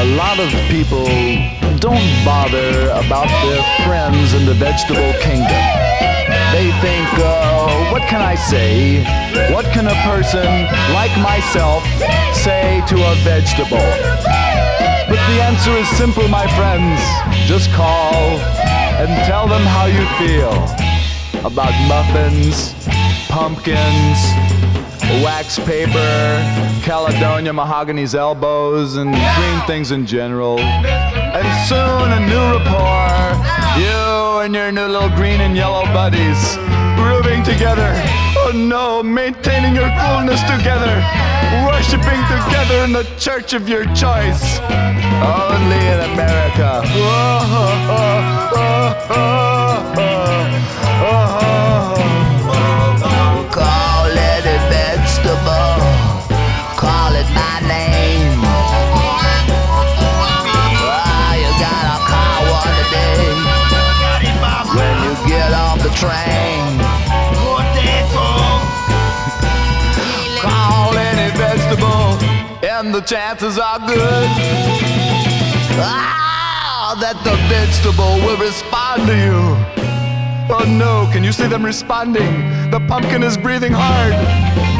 A lot of people don't bother about their friends in the vegetable kingdom. They think, what can I say? What can a person like myself say to a vegetable? But the answer is simple, my friends. Just call and tell them how you feel about muffins, pumpkins, wax paper, Caledonia mahogany's elbows, and green things in general. And soon a new rapport, you and your new little green and yellow buddies grooving together. Oh no, maintaining your coolness together, worshiping together in the church of your choice. Only in America. Call it a vegetable, call it my name. You gotta call one today when you get off the train. Call any vegetable, and the chances are good that the vegetable will respond to you. Oh no, can you see them responding? The pumpkin is breathing hard.